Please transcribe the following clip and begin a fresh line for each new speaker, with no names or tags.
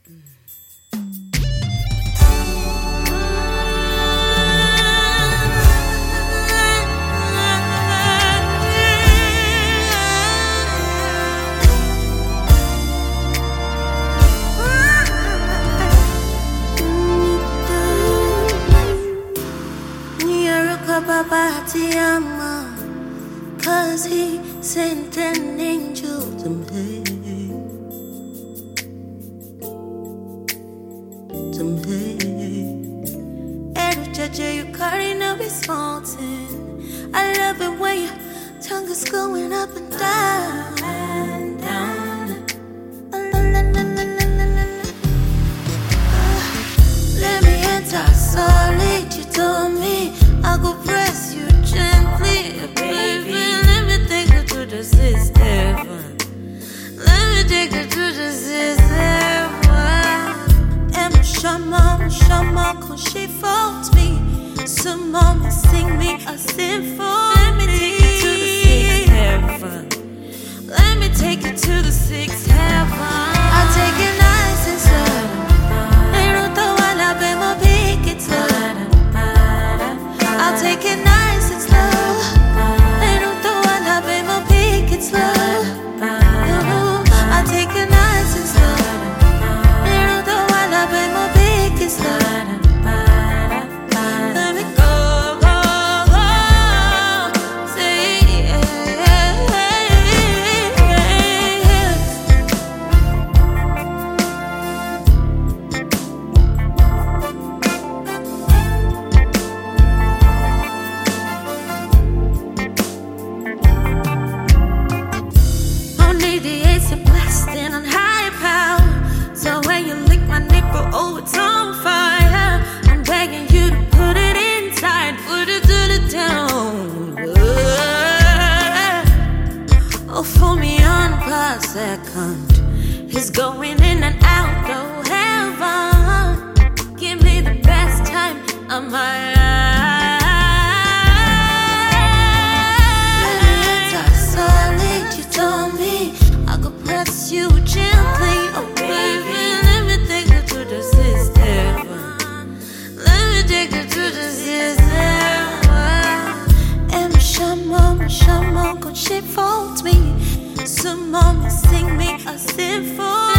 Papa ti ama, 'cause he sent an angel to me. Every judge you carry no be smartin'. I love it when your tongue is going up and down and down. Let me enter solid. You told me I go press you gently, baby. Let me take you to the sixth heaven. Let me take you to the sixth heaven. And Shama, 'cause she faults me. Some mama sing me a symphony. Let me take you to the sixth heaven. Let me take you to the sixth heaven. I'll take it nice and slow. I'll take it nice and slow. They don't throw a love in my peak, it's slow. I'll take it nice and slow. They don't throw a love in my peak, it's slow. Let me go, go, go. Say on high power, so when you lick my nipple, oh, it's on fire. I'm begging you to put it inside, put it to the down. Oh, for me on per second, he's going in and out, oh heaven. Give me the best time of my life. Solid, you told me you gently, oh baby. Let me take you to the sixth heaven. Let me take you to the sixth heaven. And Shama, 'cause she faults me. Some mama sing me a symphony.